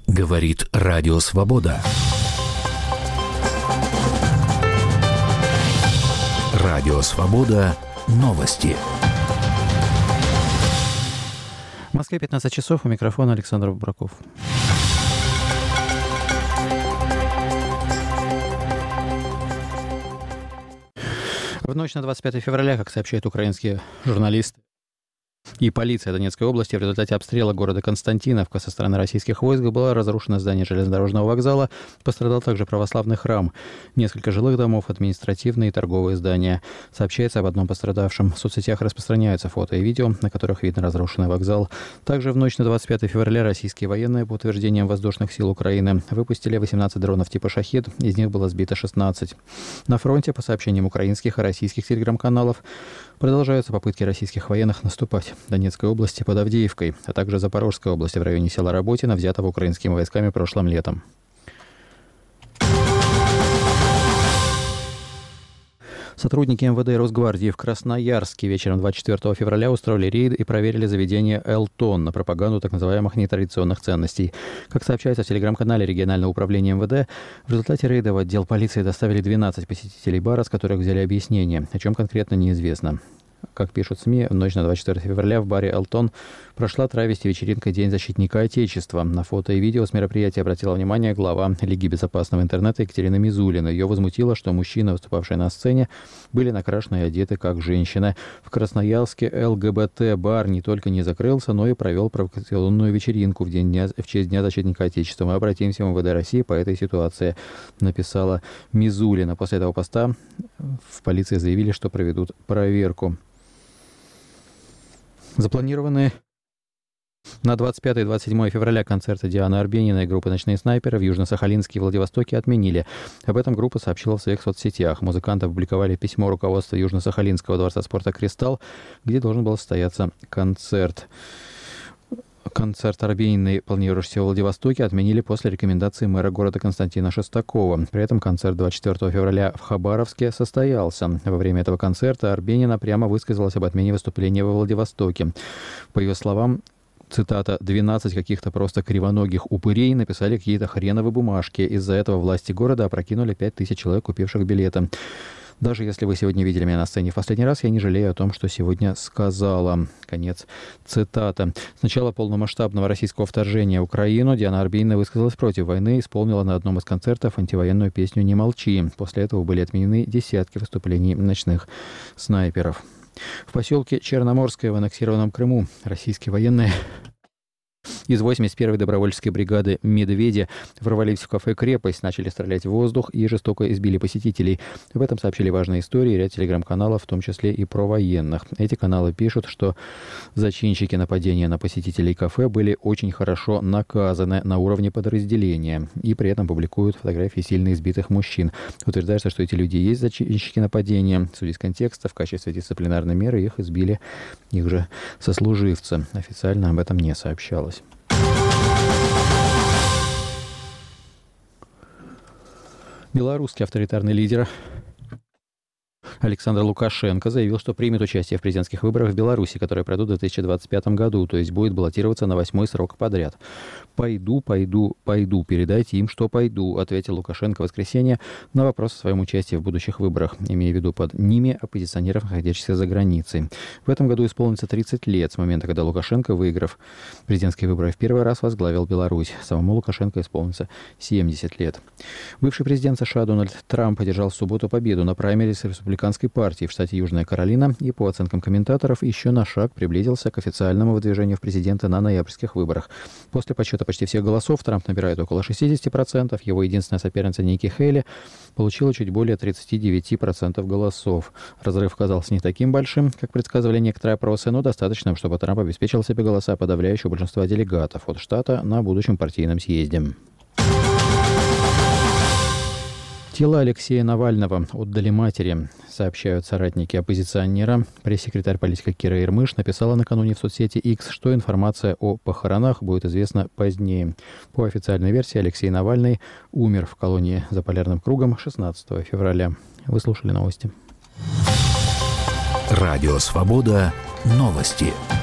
Говорит Радио Свобода. Радио Свобода. Новости. В Москве 15 часов. У микрофона Александр Бабраков. В ночь на 25 февраля, как сообщают украинские журналисты и полиция Донецкой области, в результате обстрела города Константиновка со стороны российских войск было разрушено здание железнодорожного вокзала. Пострадал также православный храм, несколько жилых домов, административные и торговые здания. Сообщается об одном пострадавшем. В соцсетях распространяются фото и видео, на которых видно разрушенный вокзал. Также в ночь на 25 февраля российские военные, по утверждениям воздушных сил Украины, выпустили 18 дронов типа «Шахед», из них было сбито 16. На фронте, по сообщениям украинских и российских телеграм-каналов, продолжаются попытки российских военных наступать в Донецкой области под Авдеевкой, а также Запорожской области в районе села Работино, взятого украинскими войсками прошлым летом. Сотрудники МВД и Росгвардии в Красноярске вечером 24 февраля устроили рейд и проверили заведение «Элтон» на пропаганду так называемых нетрадиционных ценностей. Как сообщается в телеграм-канале регионального управления МВД, в результате рейда в отдел полиции доставили 12 посетителей бара, с которых взяли объяснение, о чем конкретно неизвестно. Как пишут СМИ, в ночь на 24 февраля в баре «Элтон» прошла травести-вечеринка «День защитника Отечества». На фото и видео с мероприятия обратила внимание глава Лиги безопасного интернета Екатерина Мизулина. Ее возмутило, что мужчины, выступавшие на сцене, были накрашены и одеты как женщины. В Красноярске ЛГБТ-бар не только не закрылся, но и провел провокационную вечеринку в честь Дня защитника Отечества. Мы обратимся в МВД России по этой ситуации, написала Мизулина. После этого поста в полиции заявили, что проведут проверку. Запланированные на 25 и 27 февраля концерты Дианы Арбениной и группы «Ночные снайперы» в Южно-Сахалинске и Владивостоке отменили. Об этом группа сообщила в своих соцсетях. Музыканты опубликовали письмо руководства Южно-Сахалинского дворца спорта «Кристалл», где должен был состояться концерт. Концерт Арбениной, планировавшийся в Владивостоке, отменили после рекомендации мэра города Константина Шестакова. При этом концерт 24 февраля в Хабаровске состоялся. Во время этого концерта Арбенина прямо высказалась об отмене выступления во Владивостоке. По ее словам, цитата, «12 каких-то просто кривоногих упырей написали какие-то хреновые бумажки. Из-за этого власти города опрокинули 5000 человек, купивших билеты. Даже если вы сегодня видели меня на сцене в последний раз, я не жалею о том, что сегодня сказала». Конец цитаты. С начала полномасштабного российского вторжения в Украину Диана Арбенина высказалась против войны и исполнила на одном из концертов антивоенную песню «Не молчи». После этого были отменены десятки выступлений ночных снайперов. В поселке Черноморское в аннексированном Крыму российские военные из 81-й добровольческой бригады «Медведи» ворвались в кафе «Крепость», начали стрелять в воздух и жестоко избили посетителей. Об этом сообщили важные истории и ряд телеграм-каналов, в том числе и про военных. Эти каналы пишут, что зачинщики нападения на посетителей кафе были очень хорошо наказаны на уровне подразделения и при этом публикуют фотографии сильно избитых мужчин. Утверждается, что эти люди и есть зачинщики нападения. Судя из контекста, в качестве дисциплинарной меры их избили их же сослуживцы. Официально об этом не сообщалось. Белорусский авторитарный лидер Александр Лукашенко заявил, что примет участие в президентских выборах в Беларуси, которые пройдут в 2025 году, то есть будет баллотироваться на 8-й срок подряд. «Пойду, передайте им, что пойду», ответил Лукашенко в воскресенье на вопрос о своем участии в будущих выборах, имея в виду под ними оппозиционеров, находящихся за границей. В этом году исполнится 30 лет с момента, когда Лукашенко, выиграв президентские выборы в первый раз, возглавил Беларусь. Самому Лукашенко исполнится 70 лет. Бывший президент США Дональд Трамп одержал в субботу победу на праймериз республиканской партии в штате Южная Каролина и, по оценкам комментаторов, еще на шаг приблизился к официальному выдвижению в президенты на ноябрьских выборах. После подсчета почти всех голосов Трамп набирает около 60%, его единственная соперница Ники Хейли получила чуть более 39% голосов. Разрыв казался не таким большим, как предсказывали некоторые опросы, но достаточным, чтобы Трамп обеспечил себе голоса подавляющего большинства делегатов от штата на будущем партийном съезде. Тело Алексея Навального отдали матери, сообщают соратники оппозиционера. Пресс-секретарь политика Кира Ермыш написала накануне в соцсети X, что информация о похоронах будет известна позднее. По официальной версии, Алексей Навальный умер в колонии за Полярным кругом 16 февраля. Вы слушали новости. Радио «Свобода». Новости.